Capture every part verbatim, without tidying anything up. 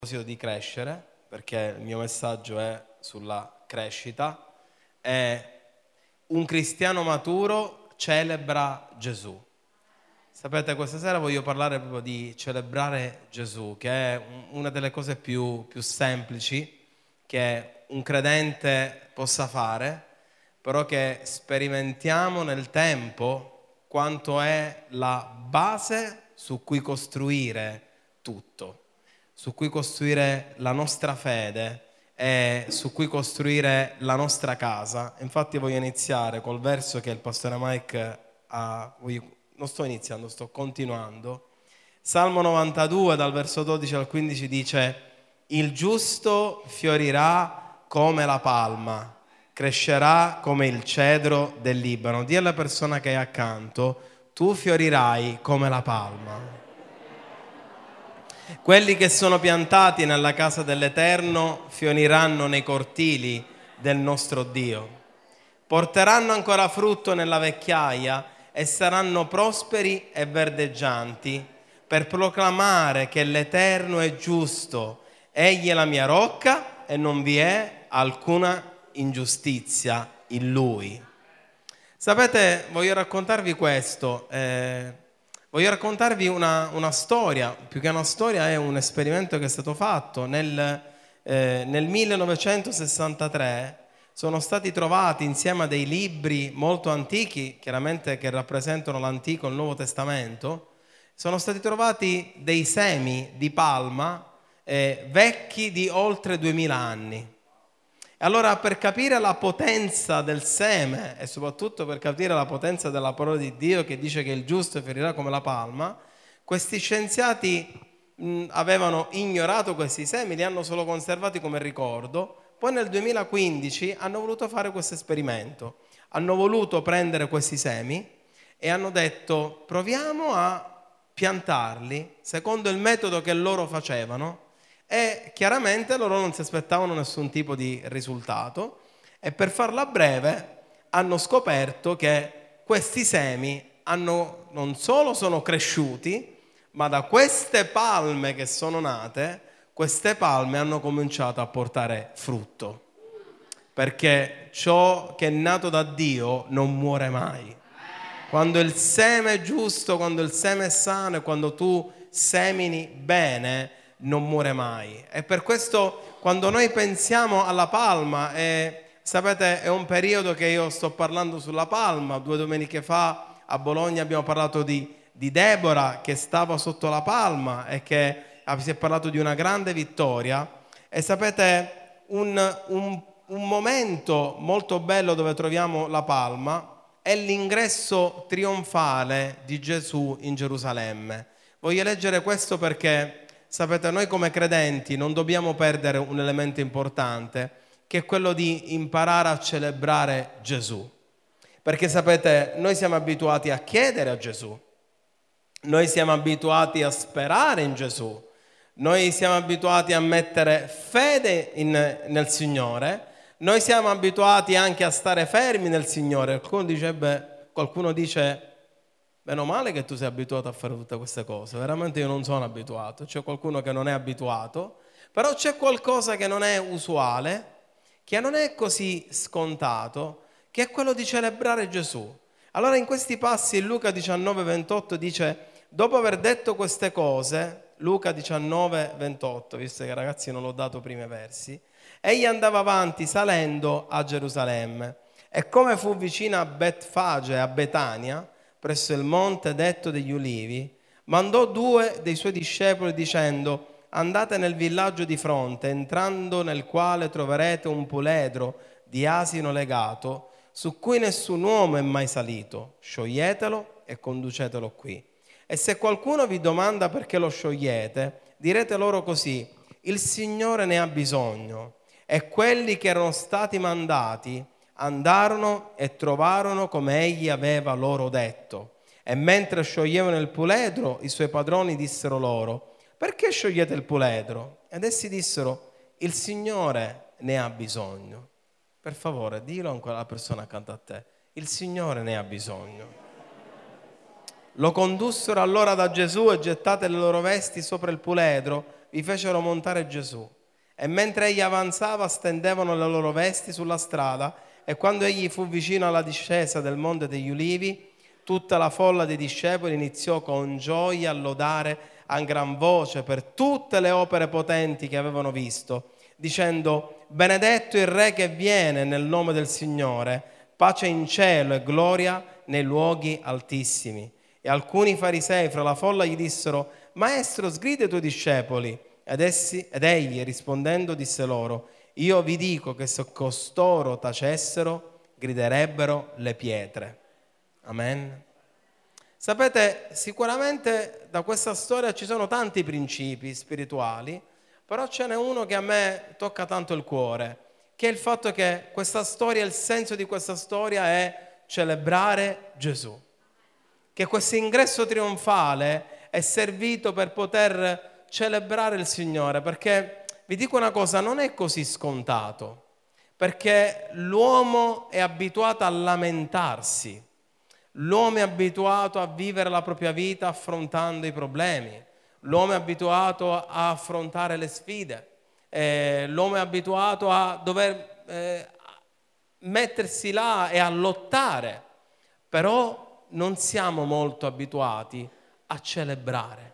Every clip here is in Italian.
Di crescere, perché il mio messaggio è sulla crescita, è un cristiano maturo celebra Gesù. Sapete, questa sera voglio parlare proprio di celebrare Gesù, che è una delle cose più, più semplici che un credente possa fare, però che sperimentiamo nel tempo quanto è la base su cui costruire tutto, su cui costruire la nostra fede e su cui costruire la nostra casa. Infatti voglio iniziare col verso che il pastore Mike ha, voglio, non sto iniziando, sto continuando. Salmo novantadue dal verso dodici al quindici dice: il giusto fiorirà come la palma, crescerà come il cedro del Libano. Dì alla persona che è accanto: tu fiorirai come la palma. Quelli che sono piantati nella casa dell'Eterno fioriranno nei cortili del nostro Dio. Porteranno ancora frutto nella vecchiaia e saranno prosperi e verdeggianti per proclamare che l'Eterno è giusto. Egli è la mia rocca e non vi è alcuna ingiustizia in Lui. Sapete, voglio raccontarvi questo. Eh, Voglio raccontarvi una, una storia, più che una storia è un esperimento che è stato fatto. Nel, eh, nel millenovecentosessantatré sono stati trovati insieme a dei libri molto antichi, chiaramente che rappresentano l'Antico e il Nuovo Testamento, sono stati trovati dei semi di palma eh, vecchi di oltre duemila anni. Allora, per capire la potenza del seme e soprattutto per capire la potenza della parola di Dio che dice che il giusto fiorirà come la palma, questi scienziati mh, avevano ignorato questi semi, li hanno solo conservati come ricordo. Poi nel duemilaquindici hanno voluto fare questo esperimento. Hanno voluto prendere questi semi e hanno detto: proviamo a piantarli secondo il metodo che loro facevano. E chiaramente loro non si aspettavano nessun tipo di risultato e, per farla breve, hanno scoperto che questi semi hanno, non solo sono cresciuti, ma da queste palme che sono nate, queste palme hanno cominciato a portare frutto, perché ciò che è nato da Dio non muore mai. Quando il seme è giusto, quando il seme è sano e quando tu semini bene, non muore mai. E per questo, quando noi pensiamo alla palma, e sapete, è un periodo che io sto parlando sulla palma. Due domeniche fa a Bologna abbiamo parlato di, di Deborah che stava sotto la palma e che si è parlato di una grande vittoria. E sapete, un, un, un momento molto bello dove troviamo la palma è l'ingresso trionfale di Gesù in Gerusalemme. Voglio leggere questo perché, sapete, noi come credenti non dobbiamo perdere un elemento importante, che è quello di imparare a celebrare Gesù. Perché sapete, noi siamo abituati a chiedere a Gesù, noi siamo abituati a sperare in Gesù, noi siamo abituati a mettere fede in, nel Signore, noi siamo abituati anche a stare fermi nel Signore. Qualcuno dice, beh, qualcuno dice: meno male che tu sei abituato a fare tutte queste cose. Veramente io non sono abituato. C'è qualcuno che non è abituato, però c'è qualcosa che non è usuale, che non è così scontato, che è quello di celebrare Gesù. Allora in questi passi Luca diciannove ventotto dice: dopo aver detto queste cose, Luca diciannove ventotto, visto che ragazzi non l'ho dato primi versi, egli andava avanti salendo a Gerusalemme, e come fu vicino a Betfage e a Betania, presso il monte detto degli Ulivi, mandò due dei suoi discepoli dicendo: andate nel villaggio di fronte, entrando nel quale troverete un puledro di asino legato, su cui nessun uomo è mai salito. Scioglietelo e conducetelo qui. E se qualcuno vi domanda perché lo sciogliete, direte loro così: il Signore ne ha bisogno. E quelli che erano stati mandati andarono e trovarono come egli aveva loro detto. E mentre scioglievano il puledro, i suoi padroni dissero loro: perché sciogliete il puledro? Ed essi dissero: il Signore ne ha bisogno. Per favore, dillo ancora alla persona accanto a te: il Signore ne ha bisogno. Lo condussero allora da Gesù e gettate le loro vesti sopra il puledro, vi fecero montare Gesù. E mentre egli avanzava stendevano le loro vesti sulla strada, e quando egli fu vicino alla discesa del Monte degli Ulivi, tutta la folla dei discepoli iniziò con gioia a lodare a gran voce per tutte le opere potenti che avevano visto, dicendo: benedetto il Re che viene nel nome del Signore, pace in cielo e gloria nei luoghi altissimi. E alcuni farisei fra la folla gli dissero: Maestro, sgrida i tuoi discepoli. Ed, essi, ed egli rispondendo disse loro: io vi dico che se costoro tacessero, griderebbero le pietre. Amen. Sapete, sicuramente da questa storia ci sono tanti principi spirituali, però ce n'è uno che a me tocca tanto il cuore, che è il fatto che questa storia, il senso di questa storia è celebrare Gesù. Che questo ingresso trionfale è servito per poter celebrare il Signore, perché vi dico una cosa, non è così scontato, perché l'uomo è abituato a lamentarsi, l'uomo è abituato a vivere la propria vita affrontando i problemi, l'uomo è abituato a affrontare le sfide, eh, l'uomo è abituato a dover eh, mettersi là e a lottare, però non siamo molto abituati a celebrare,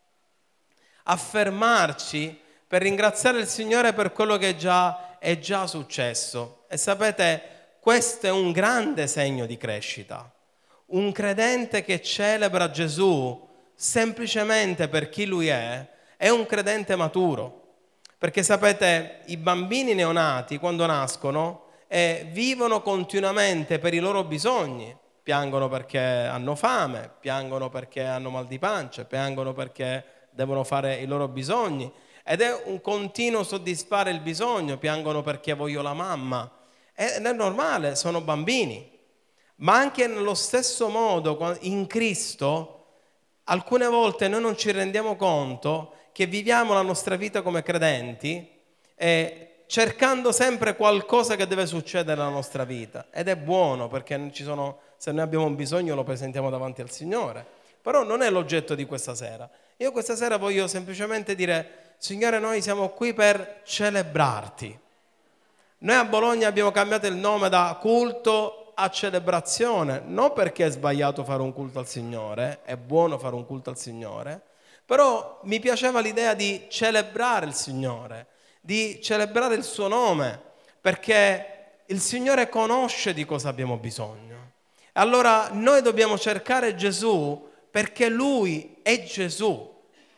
a fermarci per ringraziare il Signore per quello che già, è già successo. E sapete, questo è un grande segno di crescita. Un credente che celebra Gesù semplicemente per chi Lui è, è un credente maturo. Perché sapete, i bambini neonati quando nascono eh, vivono continuamente per i loro bisogni. Piangono perché hanno fame, piangono perché hanno mal di pancia, piangono perché devono fare i loro bisogni. Ed è un continuo soddisfare il bisogno, piangono perché voglio la mamma. Ed è normale, sono bambini. Ma anche nello stesso modo, in Cristo, alcune volte noi non ci rendiamo conto che viviamo la nostra vita come credenti eh, cercando sempre qualcosa che deve succedere nella nostra vita. Ed è buono, perché ci sono, se noi abbiamo un bisogno lo presentiamo davanti al Signore. Però non è l'oggetto di questa sera. Io questa sera voglio semplicemente dire: Signore, noi siamo qui per celebrarti. Noi a Bologna abbiamo cambiato il nome da culto a celebrazione, non perché è sbagliato fare un culto al Signore, è buono fare un culto al Signore, però mi piaceva l'idea di celebrare il Signore, di celebrare il suo nome, perché il Signore conosce di cosa abbiamo bisogno. Allora noi dobbiamo cercare Gesù perché Lui è Gesù,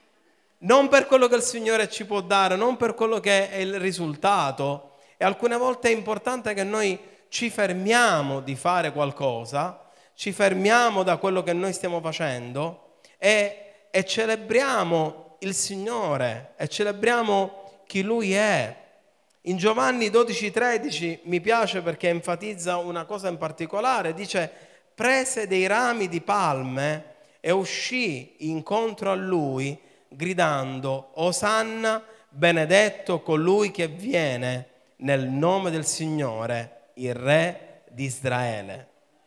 non per quello che il Signore ci può dare, non per quello che è il risultato. E alcune volte è importante che noi ci fermiamo di fare qualcosa, ci fermiamo da quello che noi stiamo facendo e, e celebriamo il Signore e celebriamo chi Lui è. In Giovanni dodici tredici mi piace perché enfatizza una cosa in particolare, dice: prese dei rami di palme e uscì incontro a Lui gridando: Osanna, benedetto colui che viene nel nome del Signore, il Re di Israele.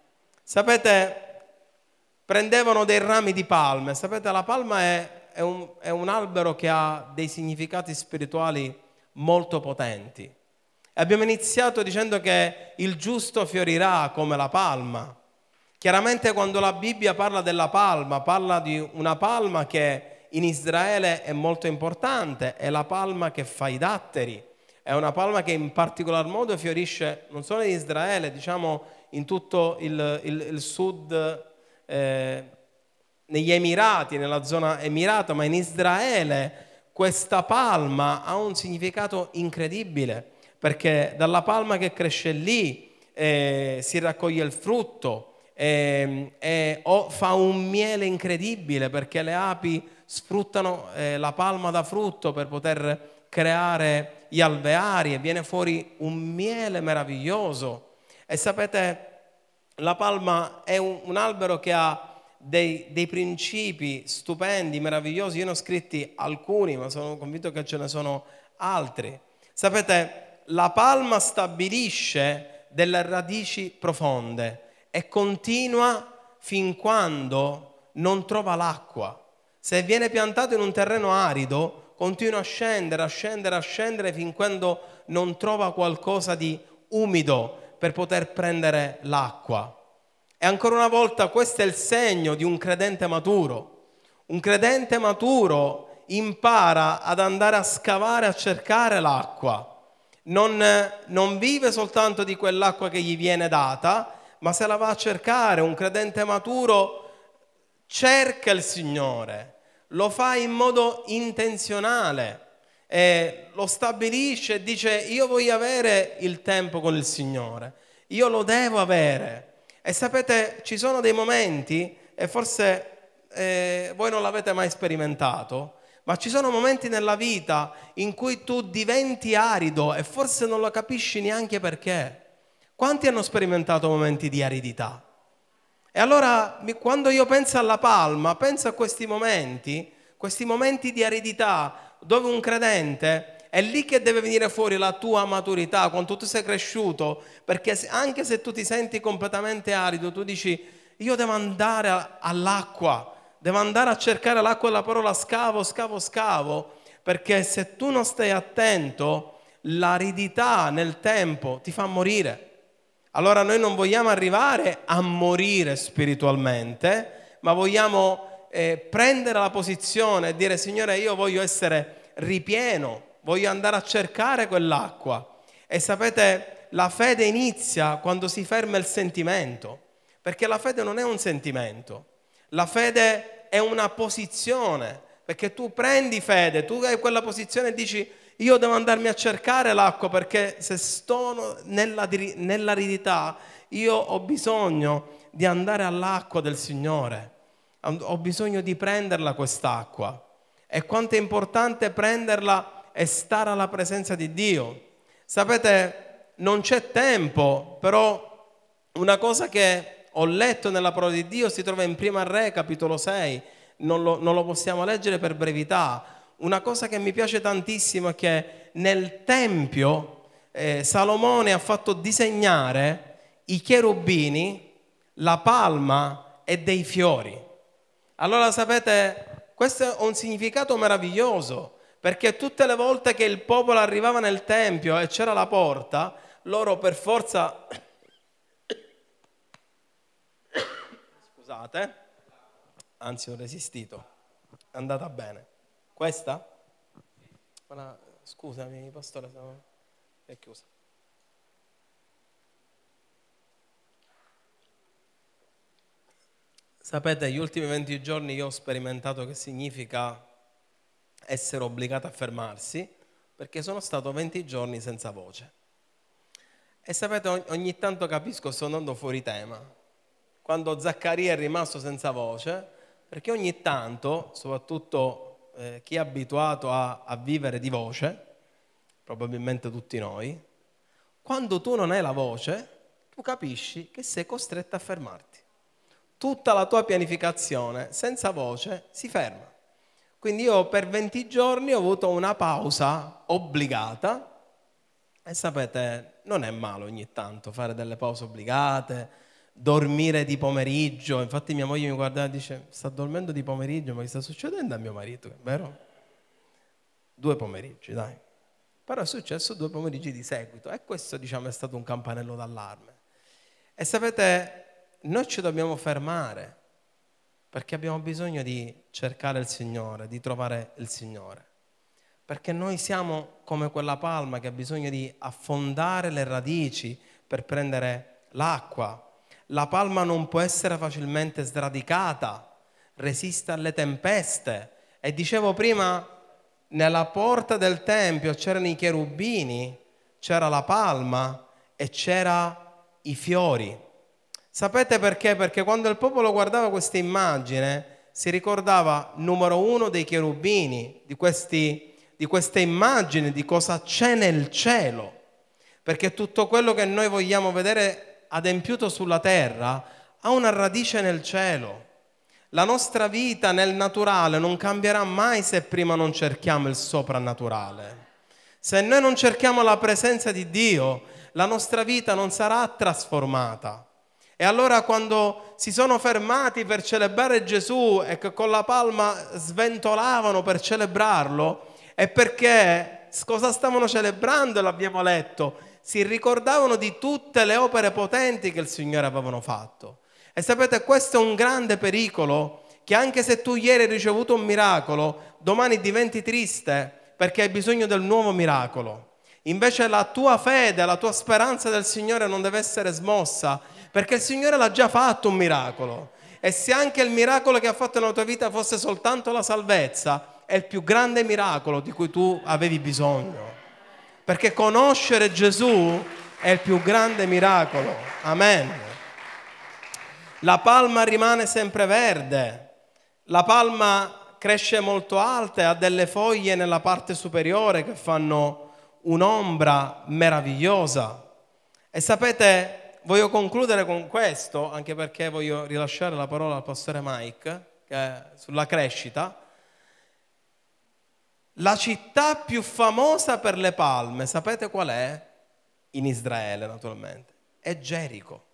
Sapete, prendevano dei rami di palme. Sapete, la palma è, è, un, è un albero che ha dei significati spirituali molto potenti. Abbiamo iniziato dicendo che il giusto fiorirà come la palma. Chiaramente quando la Bibbia parla della palma, parla di una palma che in Israele è molto importante, è la palma che fa i datteri. È una palma che in particolar modo fiorisce non solo in Israele, diciamo in tutto il, il, il sud, eh, negli Emirati, nella zona emirata, ma in Israele questa palma ha un significato incredibile, perché dalla palma che cresce lì eh, si raccoglie il frutto eh, e oh, fa un miele incredibile, perché le api sfruttano eh, la palma da frutto per poter creare gli alveari e viene fuori un miele meraviglioso. E sapete, la palma è un, un albero che ha dei, dei principi stupendi, meravigliosi. Io ne ho scritti alcuni, ma sono convinto che ce ne sono altri. Sapete, la palma stabilisce delle radici profonde e continua fin quando non trova l'acqua. Se viene piantato in un terreno arido, continua a scendere, a scendere, a scendere fin quando non trova qualcosa di umido per poter prendere l'acqua. E ancora una volta questo è il segno di un credente maturo. Un credente maturo impara ad andare a scavare, a cercare l'acqua. Non, non vive soltanto di quell'acqua che gli viene data, ma se la va a cercare. Un credente maturo cerca il Signore, lo fa in modo intenzionale, e lo stabilisce e dice: io voglio avere il tempo con il Signore, io lo devo avere. E sapete, ci sono dei momenti, e forse eh, voi non l'avete mai sperimentato, ma ci sono momenti nella vita in cui tu diventi arido e forse non lo capisci neanche perché. Quanti hanno sperimentato momenti di aridità? E allora quando io penso alla palma, penso a questi momenti, questi momenti di aridità, dove un credente è lì che deve venire fuori la tua maturità, quando tu sei cresciuto, perché anche se tu ti senti completamente arido, tu dici: io devo andare all'acqua, devo andare a cercare l'acqua della parola, scavo, scavo, scavo, perché se tu non stai attento, l'aridità nel tempo ti fa morire. Allora noi non vogliamo arrivare a morire spiritualmente, ma vogliamo eh, prendere la posizione e dire: Signore, io voglio essere ripieno, voglio andare a cercare quell'acqua. E sapete, la fede inizia quando si ferma il sentimento, perché la fede non è un sentimento, la fede è una posizione, perché tu prendi fede, tu hai quella posizione e dici: io devo andarmi a cercare l'acqua, perché se sto nella, nell'aridità io ho bisogno di andare all'acqua del Signore, ho bisogno di prenderla quest'acqua. E quanto è importante prenderla e stare alla presenza di Dio. Sapete, non c'è tempo, però una cosa che ho letto nella parola di Dio si trova in Prima Re, capitolo sei, non lo, non lo possiamo leggere per brevità. Una cosa che mi piace tantissimo è che nel Tempio eh, Salomone ha fatto disegnare i cherubini, la palma e dei fiori. Allora sapete, questo è un significato meraviglioso, perché tutte le volte che il popolo arrivava nel Tempio e c'era la porta, loro per forza... Scusate, anzi ho resistito, è andata bene. Questa? Ma scusami, pastore, è chiusa. Sapete, gli ultimi venti giorni io ho sperimentato che significa essere obbligato a fermarsi, perché sono stato venti giorni senza voce. E sapete, ogni tanto capisco, sto andando fuori tema, quando Zaccaria è rimasto senza voce, perché ogni tanto, soprattutto Eh, chi è abituato a, a vivere di voce, probabilmente tutti noi, quando tu non hai la voce, tu capisci che sei costretto a fermarti. Tutta la tua pianificazione senza voce si ferma. Quindi io per venti giorni ho avuto una pausa obbligata, e sapete, non è male ogni tanto fare delle pause obbligate, dormire di pomeriggio. Infatti mia moglie mi guardava e dice: sta dormendo di pomeriggio, ma che sta succedendo a mio marito? Vero? Due pomeriggi, dai. Però è successo due pomeriggi di seguito, e questo, diciamo, è stato un campanello d'allarme. E sapete, noi ci dobbiamo fermare, perché abbiamo bisogno di cercare il Signore, di trovare il Signore, perché noi siamo come quella palma che ha bisogno di affondare le radici per prendere l'acqua. La palma non può essere facilmente sradicata, resiste alle tempeste. E dicevo prima, nella porta del Tempio c'erano i cherubini, c'era la palma e c'era i fiori. Sapete perché? Perché quando il popolo guardava questa immagine si ricordava, numero uno, dei cherubini, di, questi, di queste immagini, di cosa c'è nel cielo. Perché tutto quello che noi vogliamo vedere adempiuto sulla terra ha una radice nel cielo. La nostra vita nel naturale non cambierà mai se prima non cerchiamo il soprannaturale. Se noi non cerchiamo la presenza di Dio, la nostra vita non sarà trasformata. E allora quando si sono fermati per celebrare Gesù e che con la palma sventolavano per celebrarlo, è perché cosa stavano celebrando, e l'abbiamo letto, si ricordavano di tutte le opere potenti che il Signore avevano fatto. E sapete, questo è un grande pericolo, che anche se tu ieri hai ricevuto un miracolo, domani diventi triste perché hai bisogno del nuovo miracolo. Invece la tua fede, la tua speranza del Signore non deve essere smossa, perché il Signore l'ha già fatto un miracolo. E se anche il miracolo che ha fatto nella tua vita fosse soltanto la salvezza, è il più grande miracolo di cui tu avevi bisogno. Perché conoscere Gesù è il più grande miracolo. Amen. La palma rimane sempre verde. La palma cresce molto alta e ha delle foglie nella parte superiore che fanno un'ombra meravigliosa. E sapete, voglio concludere con questo, anche perché voglio rilasciare la parola al pastore Mike, che è sulla crescita. La città più famosa per le palme, sapete qual è? In Israele, naturalmente. È Gerico.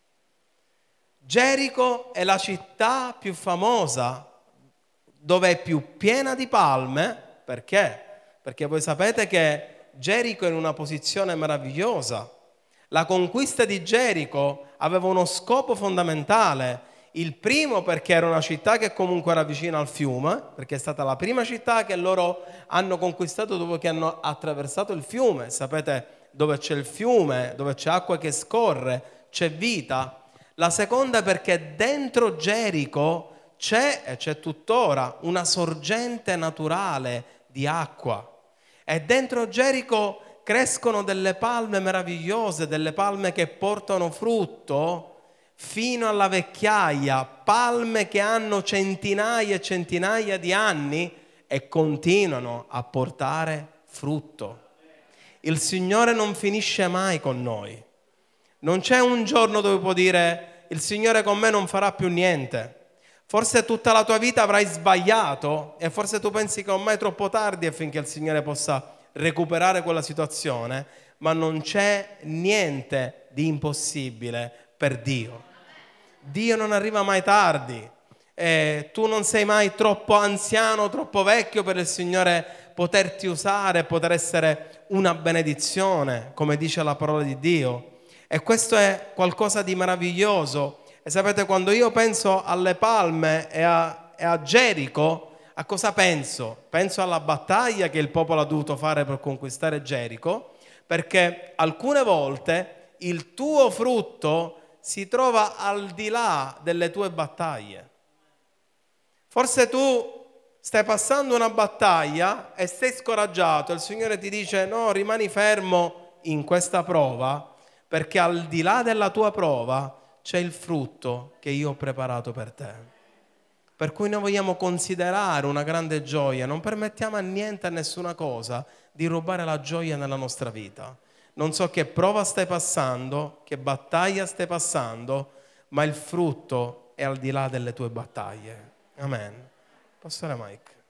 Gerico è la città più famosa, dove è più piena di palme. Perché? Perché voi sapete che Gerico è in una posizione meravigliosa. La conquista di Gerico aveva uno scopo fondamentale. Il primo, perché era una città che comunque era vicina al fiume, perché è stata la prima città che loro hanno conquistato dopo che hanno attraversato il fiume. Sapete, dove c'è il fiume, dove c'è acqua che scorre, c'è vita. La seconda, perché dentro Gerico c'è, e c'è tuttora, una sorgente naturale di acqua. E dentro Gerico crescono delle palme meravigliose, delle palme che portano frutto fino alla vecchiaia, palme che hanno centinaia e centinaia di anni e continuano a portare frutto. Il Signore non finisce mai con noi. Non c'è un giorno dove può dire: il Signore con me non farà più niente. Forse tutta la tua vita avrai sbagliato e forse tu pensi che ormai è troppo tardi affinché il Signore possa recuperare quella situazione, ma non c'è niente di impossibile per Dio. Dio non arriva mai tardi, e tu non sei mai troppo anziano, troppo vecchio per il Signore poterti usare e poter essere una benedizione, come dice la parola di Dio. E questo è qualcosa di meraviglioso. E sapete, quando io penso alle palme e a, e a Gerico, a cosa penso? Penso alla battaglia che il popolo ha dovuto fare per conquistare Gerico, perché alcune volte il tuo frutto si trova al di là delle tue battaglie. Forse tu stai passando una battaglia e sei scoraggiato, il Signore ti dice: no, rimani fermo in questa prova, perché al di là della tua prova c'è il frutto che io ho preparato per te. Per cui noi vogliamo considerare una grande gioia, non permettiamo a niente, a nessuna cosa di rubare la gioia nella nostra vita. Non so che prova stai passando, che battaglia stai passando, ma il frutto è al di là delle tue battaglie. Amen. Pastore Mike.